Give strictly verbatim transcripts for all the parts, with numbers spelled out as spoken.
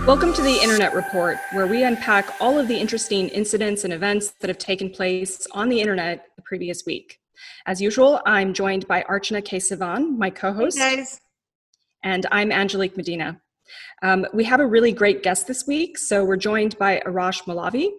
Welcome to the Internet Report, where we unpack all of the interesting incidents and events that have taken place on the internet the previous week. As usual, I'm joined by Archana Kesavan, my co-host. Hey guys. And I'm Angelique Medina. Um, we have a really great guest this week, so we're joined by Arash Malavi.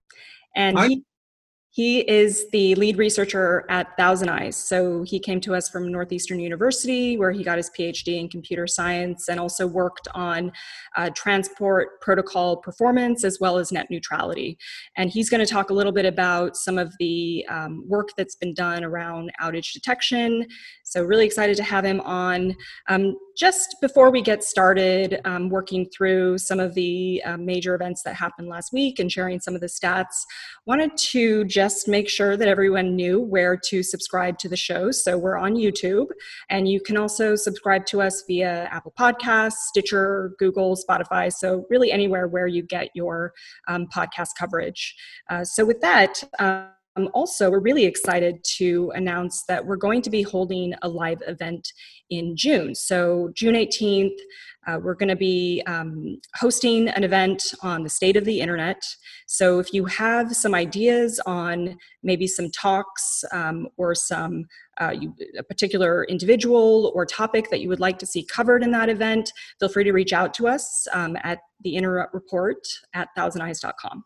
And Hi. he He is the lead researcher at Thousand Eyes. So he came to us from Northeastern University, where he got his PhD in computer science and also worked on uh, transport protocol performance as well as net neutrality. And he's going to talk a little bit about some of the um, work that's been done around outage detection. So really excited to have him on. Um, just before we get started um, working through some of the uh, major events that happened last week and sharing some of the stats, wanted to just make sure that everyone knew where to subscribe to the show. So we're on YouTube, and you can also subscribe to us via Apple Podcasts, Stitcher, Google, Spotify, so really anywhere where you get your um, podcast coverage. Uh, so with that, um, Um, also, we're really excited to announce that we're going to be holding a live event in June. So June eighteenth, uh, we're going to be um, hosting an event on the state of the internet. So if you have some ideas on maybe some talks um, or some uh, you, a particular individual or topic that you would like to see covered in that event, feel free to reach out to us um, at the Internet Report at thousand eyes dot com.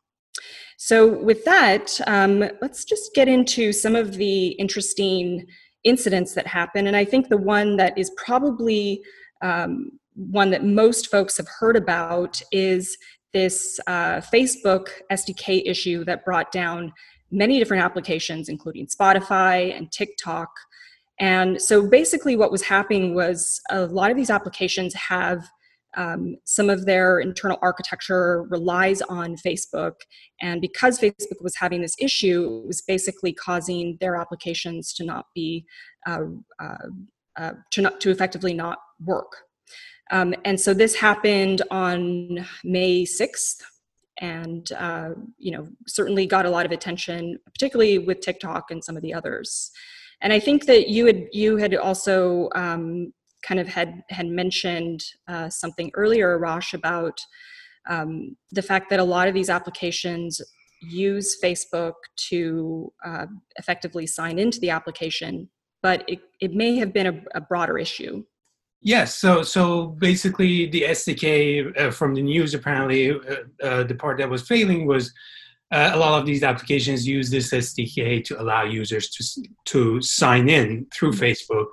So with that, um, let's just get into some of the interesting incidents that happen. And I think the one that is probably um, one that most folks have heard about is this uh, Facebook S D K issue that brought down many different applications, including Spotify and TikTok. And so basically what was happening was a lot of these applications have Um, some of their internal architecture relies on Facebook. And because Facebook was having this issue, it was basically causing their applications to not be, uh, uh, uh, to, not, to effectively not work. Um, and so this happened on May sixth, and uh, you know, certainly got a lot of attention, particularly with TikTok and some of the others. And I think that you had, you had also um, kind of had had mentioned uh, something earlier, Arash, about um, the fact that a lot of these applications use Facebook to uh, effectively sign into the application, but it, it may have been a, a broader issue. Yes, so so basically the S D K uh, from the news, apparently uh, uh, the part that was failing was uh, a lot of these applications use this S D K to allow users to to sign in through mm-hmm. Facebook.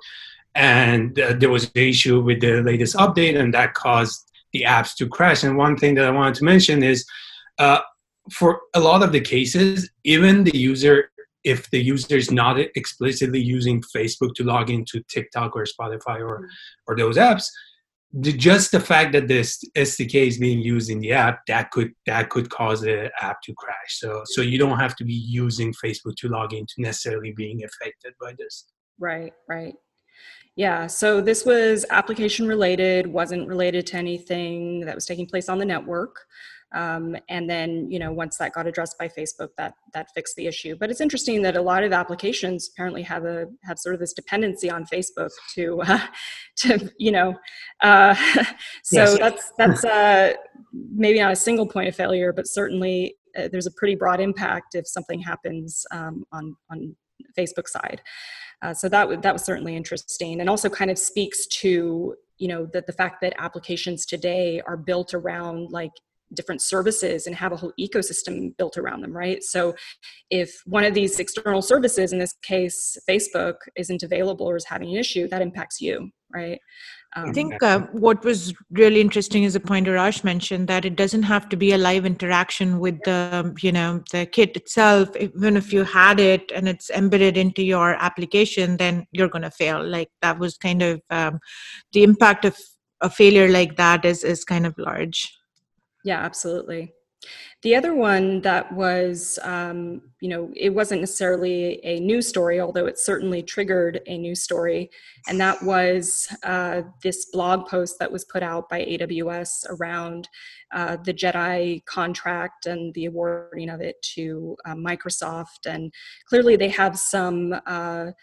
And uh, there was an issue with the latest update, and that caused the apps to crash. And one thing that I wanted to mention is uh, for a lot of the cases, even the user, if the user is not explicitly using Facebook to log into TikTok or Spotify or, or those apps, the, just the fact that this S D K is being used in the app, that could that could cause the app to crash. So, so you don't have to be using Facebook to log in to necessarily being affected by this. Right, right. Yeah, so this was application related, wasn't related to anything that was taking place on the network. Um, and then, you know, once that got addressed by Facebook, that that fixed the issue. But it's interesting that a lot of applications apparently have a have sort of this dependency on Facebook to, uh, to you know, uh, so yes. that's that's uh, maybe not a single point of failure, but certainly uh, there's a pretty broad impact if something happens um, on on Facebook side. Uh, so that w- that was certainly interesting, and also kind of speaks to, you know, that the fact that applications today are built around like different services and have a whole ecosystem built around them, right? So if one of these external services, in this case Facebook, isn't available or is having an issue, that impacts you, right? Um, I think uh, what was really interesting is the point Arash mentioned, that it doesn't have to be a live interaction with the, you know, the kit itself. Even if you had it and it's embedded into your application, then you're going to fail. Like that was kind of um, the impact of a failure like that is is kind of large. Yeah, absolutely. The other one that was, um, you know, it wasn't necessarily a news story, although it certainly triggered a news story. And that was uh, this blog post that was put out by A W S around uh, the JEDI contract and the awarding of it to uh, Microsoft. And clearly they have some uh,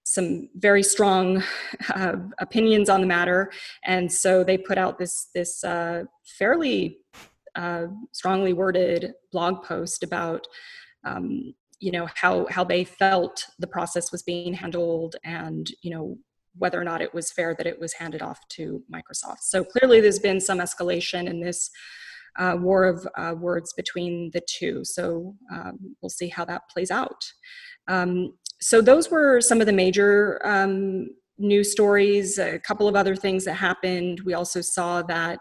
some very strong uh, opinions on the matter, and so they put out this this uh, fairly uh, strongly worded blog post about um, you know how how they felt the process was being handled, and you know whether or not it was fair that it was handed off to Microsoft. So clearly, there's been some escalation in this uh, war of uh, words between the two. So um, we'll see how that plays out. Um, So those were some of the major um, news stories. A couple of other things that happened. We also saw that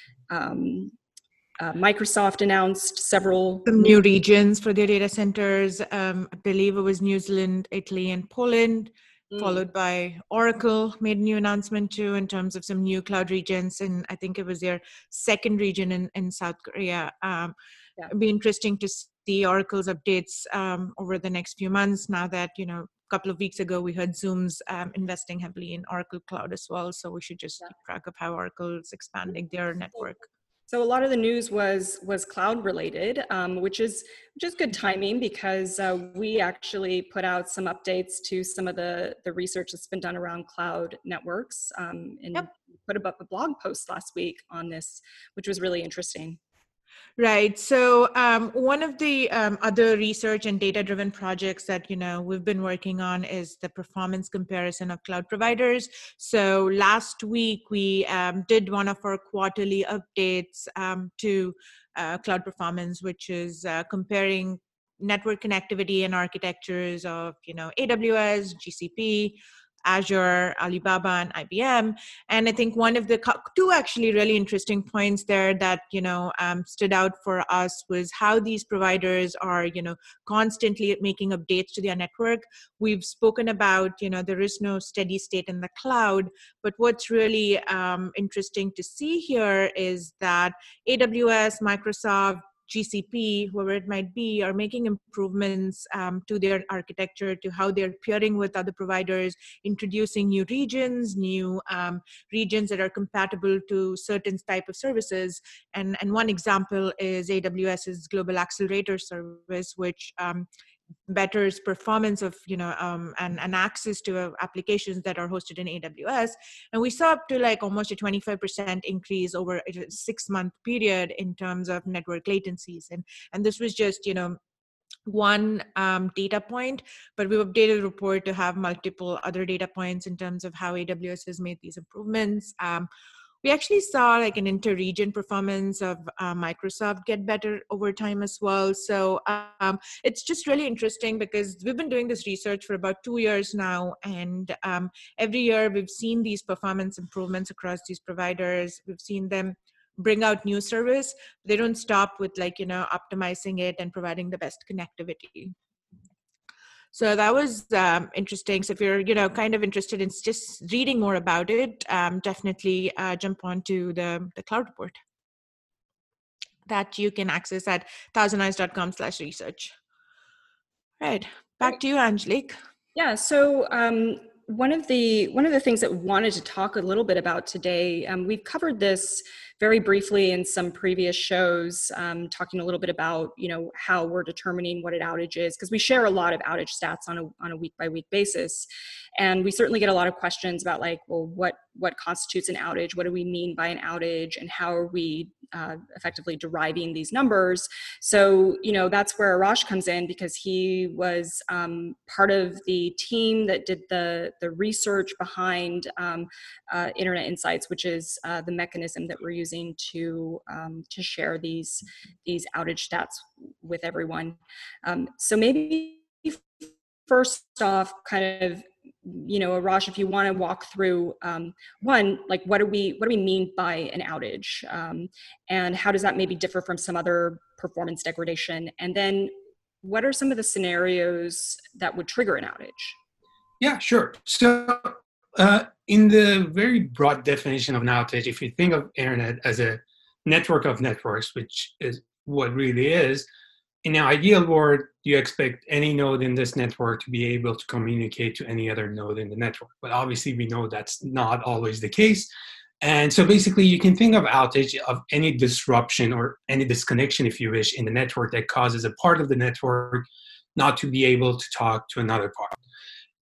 um, uh, Microsoft announced several Some new regions for their data centers. Um, I believe it was New Zealand, Italy, and Poland, mm. followed by Oracle made a new announcement too in terms of some new cloud regions. And I think it was their second region in, in South Korea. Um, yeah. It'd be interesting to see Oracle's updates um, over the next few months, now that, you know, a couple of weeks ago we heard Zoom's um, investing heavily in Oracle Cloud as well. So we should just yeah. keep track of how Oracle is expanding their network. So a lot of the news was was cloud related, um, which is which is good timing, because uh, we actually put out some updates to some of the the research that's been done around cloud networks, um, and yep. put up a blog post last week on this, which was really interesting. Right. So um, one of the um, other research and data-driven projects that, you know, we've been working on is the performance comparison of cloud providers. So last week we um, did one of our quarterly updates um, to uh, cloud performance, which is uh, comparing network connectivity and architectures of, you know, A W S, G C P, Azure, Alibaba, and I B M. And I think one of the two actually really interesting points there that, you know, um, stood out for us was how these providers are, you know, constantly making updates to their network. We've spoken about, you know, there is no steady state in the cloud, but what's really um, interesting to see here is that A W S, Microsoft, G C P, whoever it might be, are making improvements um, to their architecture, to how they're peering with other providers, introducing new regions, new um, regions that are compatible to certain type of services. And, and one example is AWS's Global Accelerator Service, which um, betters performance of, you know, um, and, and access to uh, applications that are hosted in A W S. And we saw up to like almost a twenty-five percent increase over a six month period in terms of network latencies. And, and this was just, you know, one um, data point, but we've updated the report to have multiple other data points in terms of how A W S has made these improvements. Um, We actually saw like an inter-region performance of uh, Microsoft get better over time as well. So um, it's just really interesting because we've been doing this research for about two years now. And um, every year we've seen these performance improvements across these providers. We've seen them bring out new service. They don't stop with like, you know, optimizing it and providing the best connectivity. So that was um, interesting. So if you're, you know, kind of interested in just reading more about it, um, definitely uh, jump onto the, the cloud report that you can access at thousandeyes.com slash research. Right, back to you, Angelique. Yeah, so um, one of the one of the things that we wanted to talk a little bit about today, um, we've covered this very briefly in some previous shows, um, talking a little bit about, you know, how we're determining what an outage is, because we share a lot of outage stats on a on a week by week basis, and we certainly get a lot of questions about like, well, what what constitutes an outage? What do we mean by an outage, and how are we uh, effectively deriving these numbers? So, you know, that's where Arash comes in, because he was um, part of the team that did the the research behind um, uh, Internet Insights, which is uh, the mechanism that we're using using to um, to share these these outage stats with everyone. Um, so maybe first off, kind of, you know, Arash, if you want to walk through um, one, like what do we what do we mean by an outage, um, and how does that maybe differ from some other performance degradation, and then what are some of the scenarios that would trigger an outage? Yeah, sure. So. Uh, in the very broad definition of an outage, if you think of internet as a network of networks, which is what really is, in an ideal world, you expect any node in this network to be able to communicate to any other node in the network. But obviously, we know that's not always the case. And so basically, you can think of outage of any disruption or any disconnection, if you wish, in the network that causes a part of the network not to be able to talk to another part.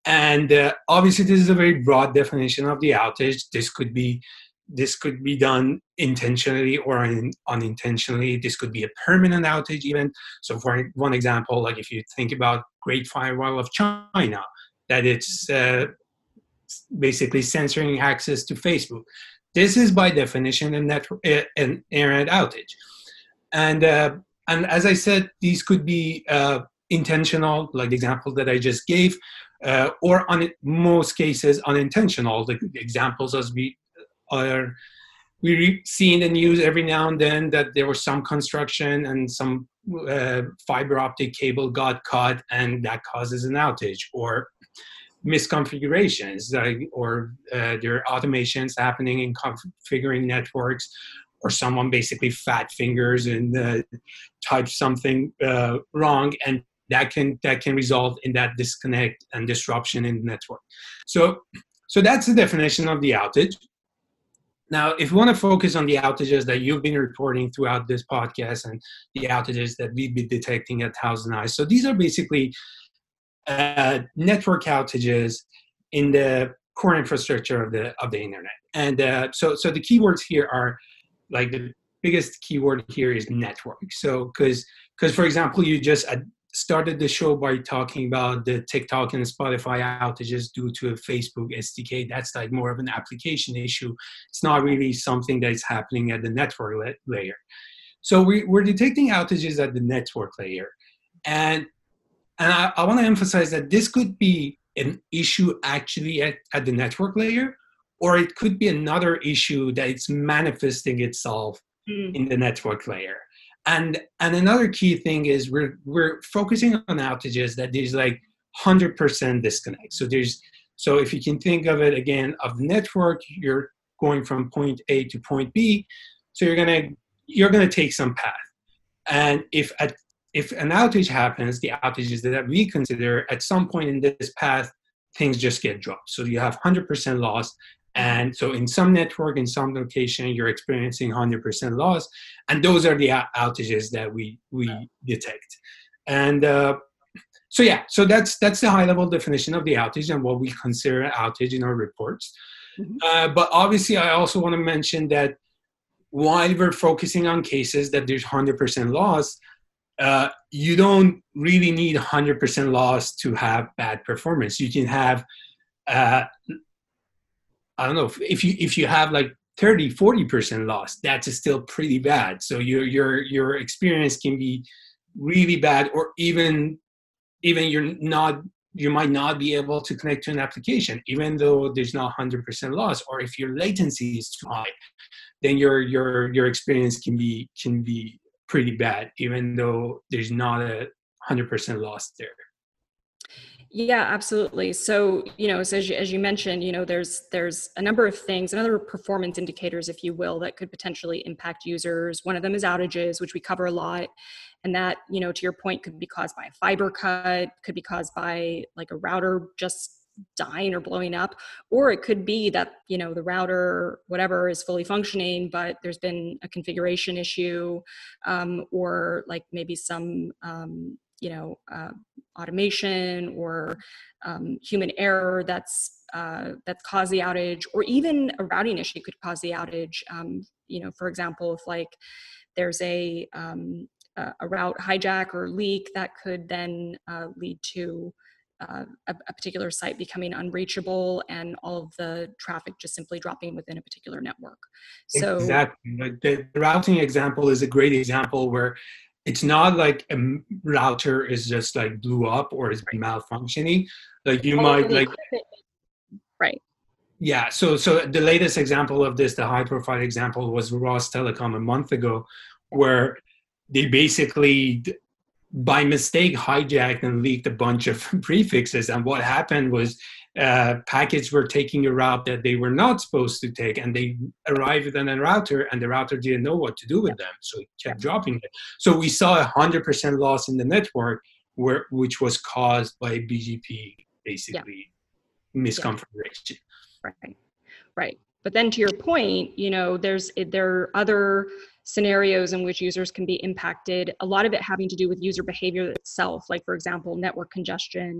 And uh, obviously, this is a very broad definition of the outage. This could be this could be done intentionally or in, unintentionally. This could be a permanent outage even. So for one example, like if you think about Great Firewall of China, that it's uh, basically censoring access to Facebook. This is by definition a network, uh, an internet outage. And, uh, and as I said, these could be uh, intentional, like the example that I just gave, uh, or on most cases unintentional. The examples as we are, we re- see in the news every now and then that there was some construction and some uh, fiber optic cable got cut and that causes an outage, or misconfigurations, uh, or uh, there are automations happening in configuring networks, or someone basically fat fingers and uh, types something uh, wrong, and that can that can result in that disconnect and disruption in the network. So, so that's the definition of the outage. Now, if you want to focus on the outages that you've been reporting throughout this podcast and the outages that we've been detecting at ThousandEyes, so these are basically uh, network outages in the core infrastructure of the of the internet. And uh, so, so the keywords here are, like the biggest keyword here is network. So, because because for example, you just uh, started the show by talking about the TikTok and Spotify outages due to a Facebook S D K. That's like more of an application issue. It's not really something that's happening at the network la- layer. So we, we're detecting outages at the network layer. And, and I, I want to emphasize that this could be an issue actually at, at the network layer, or it could be another issue that it's manifesting itself mm. in the network layer. And and another key thing is we're we're focusing on outages that there's like one hundred percent disconnect. So there's so if you can think of it again of the network, you're going from point A to point B. So you're gonna you're gonna take some path. And if at, if an outage happens, the outages that we consider at some point in this path, things just get dropped. So you have one hundred percent loss. And so in some network, in some location, you're experiencing one hundred percent loss. And those are the outages that we we detect. And uh, so, yeah, so that's that's the high-level definition of the outage and what we consider an outage in our reports. Mm-hmm. Uh, but obviously, I also want to mention that while we're focusing on cases that there's one hundred percent loss, uh, you don't really need one hundred percent loss to have bad performance. You can have uh, I don't know, if, if you if you have like thirty, forty percent loss, that's still pretty bad. So your your your experience can be really bad, or even even you're not you might not be able to connect to an application, even though there's not one hundred percent loss. Or if your latency is too high, then your your your experience can be can be pretty bad, even though there's not a one hundred percent loss there. Yeah, absolutely. So, you know, so as you, as you mentioned, you know, there's there's a number of things, another performance indicators, if you will, that could potentially impact users. One of them is outages, which we cover a lot. And that, you know, to your point, could be caused by a fiber cut, could be caused by like a router just dying or blowing up, or it could be that, you know, the router, whatever, is fully functioning, but there's been a configuration issue, um, or like maybe some, um, you know, uh, automation or um, human error that's uh, that's caused the outage, or even a routing issue could cause the outage. Um, you know, for example, if like there's a um, a route hijack or leak, that could then uh, lead to uh, a, a particular site becoming unreachable and all of the traffic just simply dropping within a particular network. So exactly, like the routing example is a great example where it's not like a router is just like blew up or is malfunctioning. Like you might like, right. Yeah. So, so the latest example of this, the high profile example, was Ross Telecom a month ago, where they basically by mistake hijacked and leaked a bunch of prefixes. And what happened was uh, packets were taking a route that they were not supposed to take, and they arrived on a router, and the router didn't know what to do with them, so it kept dropping it. So we saw a hundred percent loss in the network, where which was caused by B G P, basically yeah. misconfiguration. Yeah. Right, right. But then to your point, you know, there's there are other scenarios in which users can be impacted. A lot of it having to do with user behavior itself, like for example, network congestion.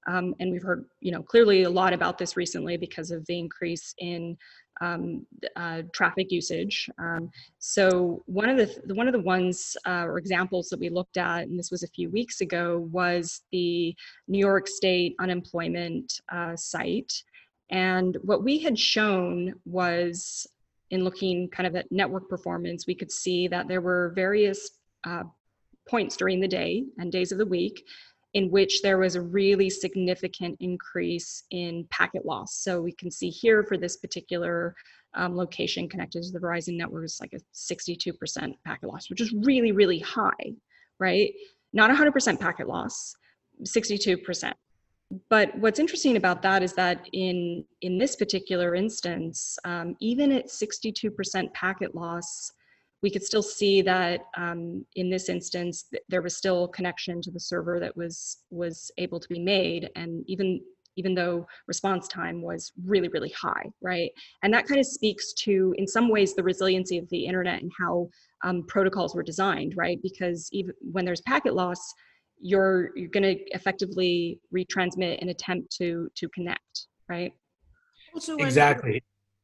Um, and we've heard, you know, clearly a lot about this recently because of the increase in um, uh, traffic usage. Um, so one of the one of the ones uh, or examples that we looked at, and this was a few weeks ago, was the New York State unemployment uh, site. And what we had shown was, in looking kind of at network performance, we could see that there were various uh, points during the day and days of the week in which there was a really significant increase in packet loss. So we can see here for this particular um, location connected to the Verizon network is like a sixty-two percent packet loss, which is really, really high, right? Not one hundred percent packet loss, sixty-two percent. But what's interesting about that is that in, in this particular instance, um, even at sixty-two percent packet loss, we could still see that um, in this instance, th- there was still connection to the server that was was able to be made. And even, even though response time was really, really high, right? And that kind of speaks to, in some ways, the resiliency of the internet and how um, protocols were designed, right? Because even when there's packet loss, you're you're going to effectively retransmit and attempt to to connect, right? Also, when Exactly.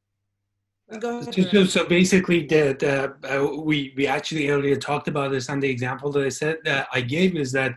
go ahead. So, so, so basically, the, the uh, we we actually earlier talked about this, and the example that I said that I gave is that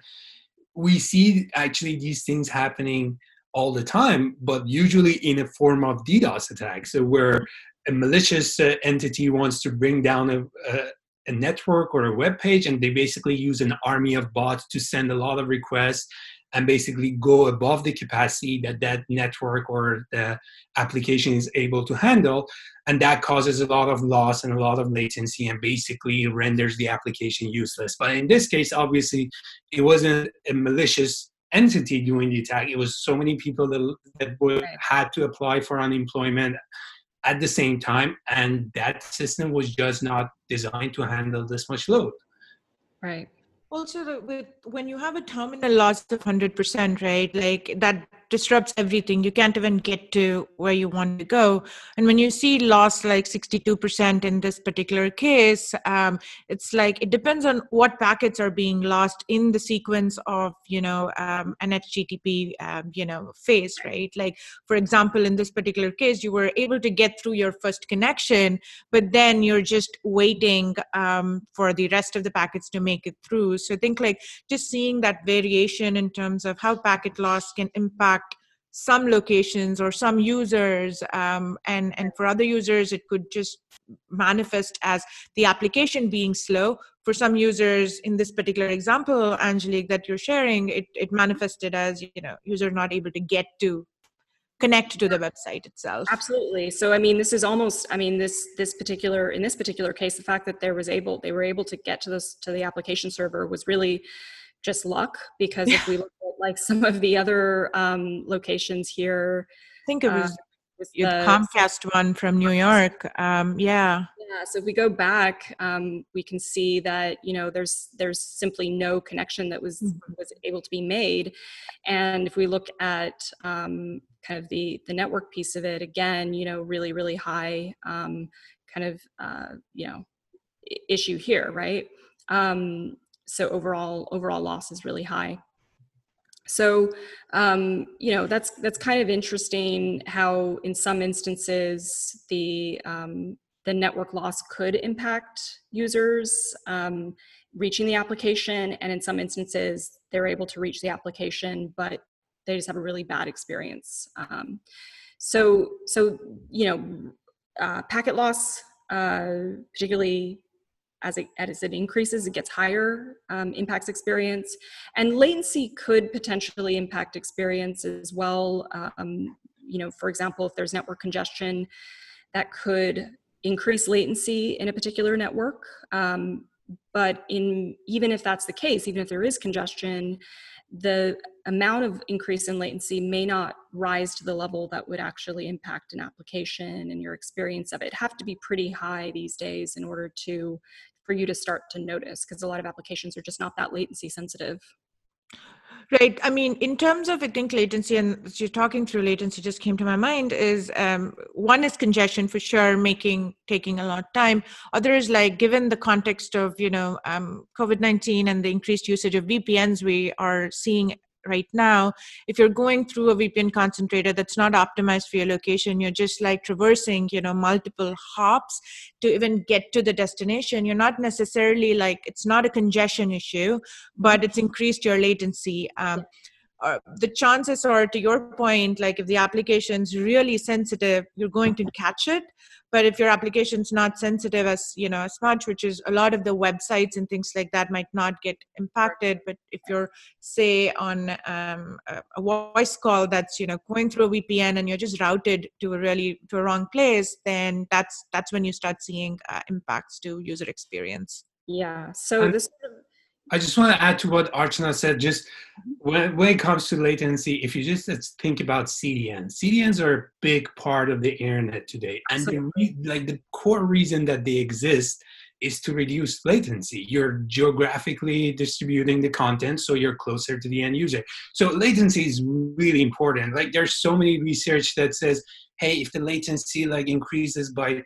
we see actually these things happening all the time, but usually in a form of DDoS attack. So where a malicious uh, entity wants to bring down a, a a network or a web page, and they basically use an army of bots to send a lot of requests and basically go above the capacity that that network or the application is able to handle. And that causes a lot of loss and a lot of latency and basically renders the application useless. But in this case, obviously, it wasn't a malicious entity doing the attack. It was so many people that, that would, had to apply for unemployment at the same time, and that system was just not designed to handle this much load. Right. Also, the, with when you have a terminal loss of one hundred percent, right, like that disrupts everything. You can't even get to where you want to go. And when you see loss like sixty-two percent in this particular case, um, it's like, it depends on what packets are being lost in the sequence of, you know, um, an H T T P, um, you know, phase, right? Like, for example, in this particular case, you were able to get through your first connection, but then you're just waiting um, for the rest of the packets to make it through. So I think like just seeing that variation in terms of how packet loss can impact some locations or some users, um, and, and for other users, it could just manifest as the application being slow. For some users, in this particular example, Angelique, that you're sharing, it, it manifested as, you know, user not able to get to connect to the website itself. Absolutely. So, I mean, this is almost, I mean, this, this particular, in this particular case, the fact that there was able, they were able to get to this, to the application server was really just luck, because if we look at like some of the other um, locations here, I think it was, uh, was the the Comcast one from New York. Um, yeah. Yeah, so if we go back, um, we can see that, you know, there's there's simply no connection that was Mm-hmm. was able to be made. And if we look at um, kind of the the network piece of it, again, you know, really really high um, kind of uh, you know i- issue here, right? Um, so overall overall loss is really high. So, um, you know, that's that's kind of interesting how in some instances the um, the network loss could impact users um, reaching the application, and in some instances they're able to reach the application, but they just have a really bad experience. Um, so, so you know, uh, packet loss, uh, particularly as it, as it increases, it gets higher, um, impacts experience. And latency could potentially impact experience as well. Um, you know, for example, if there's network congestion, that could increase latency in a particular network. Um, but in even if that's the case, even if there is congestion, the amount of increase in latency may not rise to the level that would actually impact an application and your experience of it. It'd have to be pretty high these days in order to for you to start to notice, because a lot of applications are just not that latency sensitive. Right. I mean, in terms of, I think, latency, and as you're talking through latency, just came to my mind is um, one is congestion for sure, making taking a lot of time. Other is like, given the context of, you know, um, COVID nineteen and the increased usage of V P Ns, we are seeing right now, if you're going through a V P N concentrator that's not optimized for your location, you're just like traversing, you know, multiple hops to even get to the destination. You're not necessarily like, it's not a congestion issue, but it's increased your latency. Um, Uh, the chances are, to your point, like if the application's really sensitive, you're going to catch it. But if your application's not sensitive as, you know, as much, which is a lot of the websites and things like that might not get impacted. But if you're, say, on um, a, a voice call that's, you know, going through a V P N and you're just routed to a really to a wrong place, then that's that's when you start seeing uh, impacts to user experience. Yeah. So And this. I just want to add to what Archana said. Just when, when it comes to latency, if you just let's think about C D Ns, C D Ns are a big part of the internet today, and the re- like the core reason that they exist is to reduce latency. You're geographically distributing the content, so you're closer to the end user. So latency is really important. Like there's so many research that says, hey, if the latency like increases by,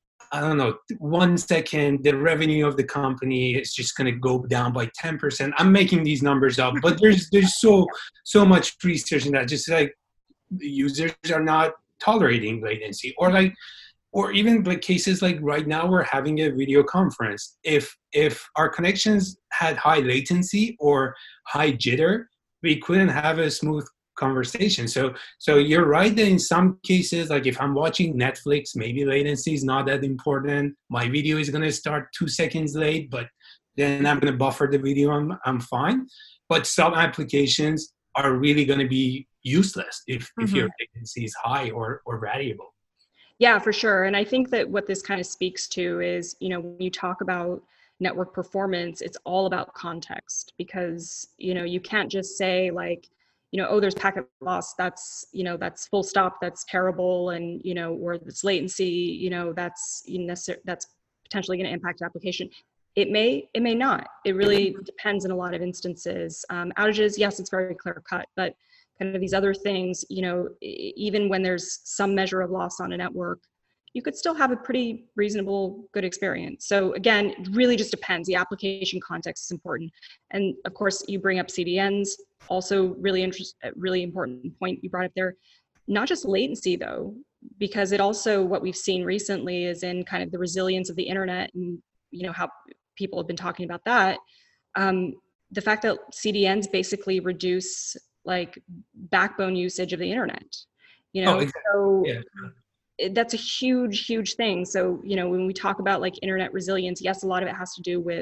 I don't know, one second, the revenue of the company is just going to go down by ten percent. I'm making these numbers up, but there's there's so so much research in that. Just like the users are not tolerating latency, or like, or even like cases like right now we're having a video conference. If if our connections had high latency or high jitter, we couldn't have a smooth conversation. So so you're right that in some cases, like if I'm watching Netflix, maybe latency is not that important. My video is going to start two seconds late, but then I'm going to buffer the video. I'm, I'm fine. But some applications are really going to be useless if, mm-hmm. if your latency is high or, or variable. Yeah, for sure. And I think that what this kind of speaks to is, you know, when you talk about network performance, it's all about context, because, you know, you can't just say like, you know, oh, there's packet loss, that's, you know, that's full stop, that's terrible. And, you know, or this latency, you know, that's, you know, that's potentially going to impact the application. It may, it may not. It really depends in a lot of instances. Um, outages, yes, it's very clear cut, but kind of these other things, you know, even when there's some measure of loss on a network, you could still have a pretty reasonable, good experience. So again, it really just depends. The application context is important. And of course, you bring up C D Ns, also really interest, really important point you brought up there. Not just latency though, because it also, what we've seen recently is in kind of the resilience of the internet, and you know how people have been talking about that. Um, the fact that C D Ns basically reduce like backbone usage of the internet, you know, oh, exactly. so yeah. That's a huge, huge thing. So, you know, when we talk about like internet resilience, yes, a lot of it has to do with,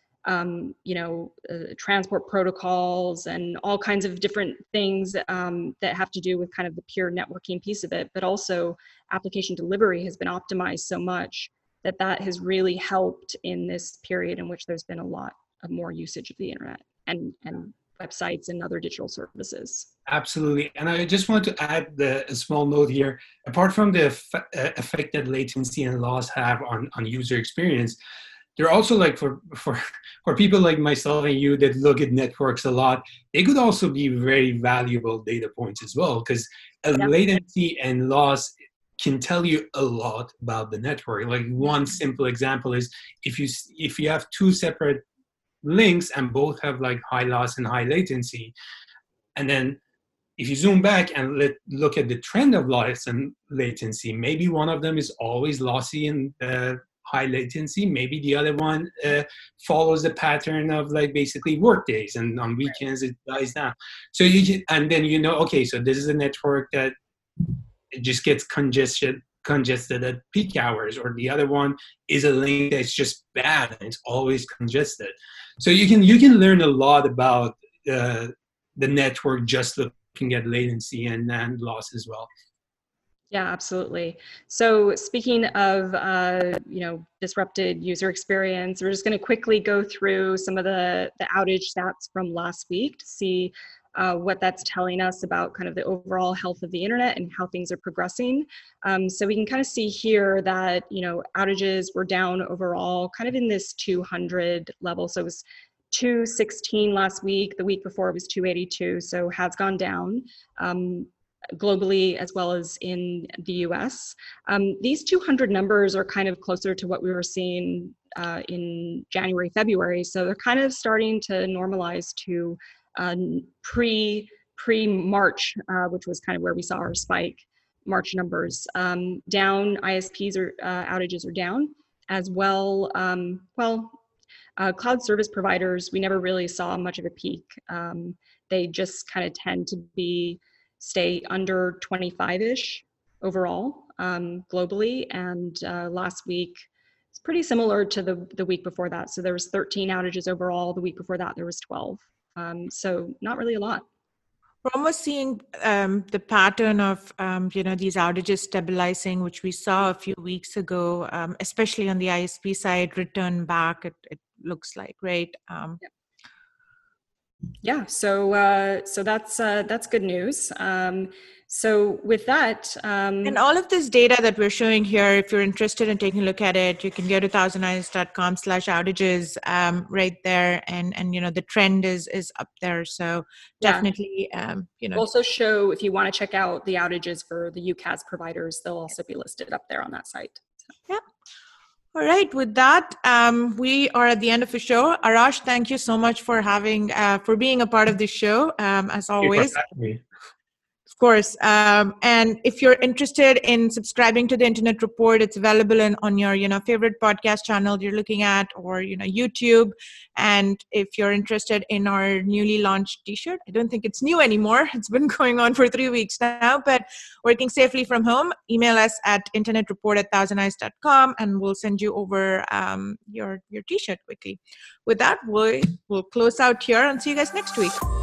um, you know, uh, transport protocols and all kinds of different things um, that have to do with kind of the pure networking piece of it. But also application delivery has been optimized so much that that has really helped in this period in which there's been a lot of more usage of the internet and, and websites and other digital services. Absolutely. And I just want to add the, a small note here. Apart from the eff- effect that latency and loss have on, on user experience, they're also like for, for, for people like myself and you that look at networks a lot, they could also be very valuable data points as well, because yeah. latency and loss can tell you a lot about the network. Like one simple example is if you if you have two separate links and both have like high loss and high latency, and then if you zoom back and let, look at the trend of loss and latency, maybe one of them is always lossy and uh, high latency, maybe the other one uh, follows the pattern of like basically work days, and on weekends it dies down. So you can, and then you know, okay, so this is a network that it just gets congested congested at peak hours, or the other one is a link that's just bad and it's always congested. So you can you can learn a lot about uh, the network just looking at latency and, and loss as well. Yeah, absolutely. So speaking of uh, you know disrupted user experience, we're just going to quickly go through some of the the outage stats from last week to see Uh, what that's telling us about kind of the overall health of the internet and how things are progressing. Um, so we can kind of see here that, you know, outages were down overall kind of in this two hundred level. So it was two sixteen last week. The week before it was two eighty-two. So has gone down um, globally as well as in the U S. Um, these two hundred numbers are kind of closer to what we were seeing uh, in January, February. So they're kind of starting to normalize to uh, pre pre March, uh, which was kind of where we saw our spike. March numbers um, down. I S Ps or uh, outages are down as well. Um, well, uh, cloud service providers, we never really saw much of a peak. Um, they just kind of tend to be stay under twenty-five-ish overall um, globally. And uh, last week it's pretty similar to the the week before that. So there was thirteen outages overall. The week before that there was twelve. Um, so not really a lot. We're almost seeing um, the pattern of, um, you know, these outages stabilizing, which we saw a few weeks ago, um, especially on the I S P side, return back, it, it looks like, right? Um, yeah. yeah, so uh, so that's uh, that's good news. Um, so with that, um, and all of this data that we're showing here, if you're interested in taking a look at it, you can go to thousand eyes dot com slash outages um, right there, and and you know the trend is is up there. So definitely, yeah. um, you know. We'll also show if you want to check out the outages for the U C A S providers, they'll also be listed up there on that site. So. Yeah. All right. With that, um, we are at the end of the show. Arash, thank you so much for having, uh, for being a part of this show, um, as always. Of course. Um, and if you're interested in subscribing to the Internet Report, it's available in, on your, you know, favorite podcast channel you're looking at, or, you know, YouTube. And if you're interested in our newly launched t-shirt, I don't think it's new anymore. It's been going on for three weeks now, but working safely from home, email us at internetreport at thousand eyes dot com and we'll send you over um, your, your t-shirt quickly. With that, we'll, we'll close out here and see you guys next week.